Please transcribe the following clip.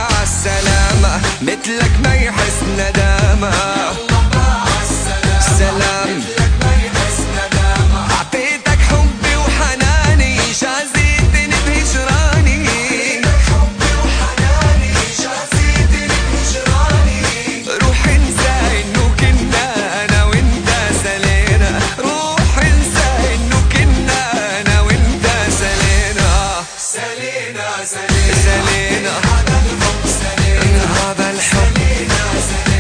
عالسلامة، مثلك ما يحس ندامة. سلام أعطيتك حبي وحناني، جازيتني بهجراني. روح انسى انه كنا انا وانت سلينا، روح انسى انه كنا انا وانت سلينا. سلينا هذا الحب سلينا، هذا الحب سلينا.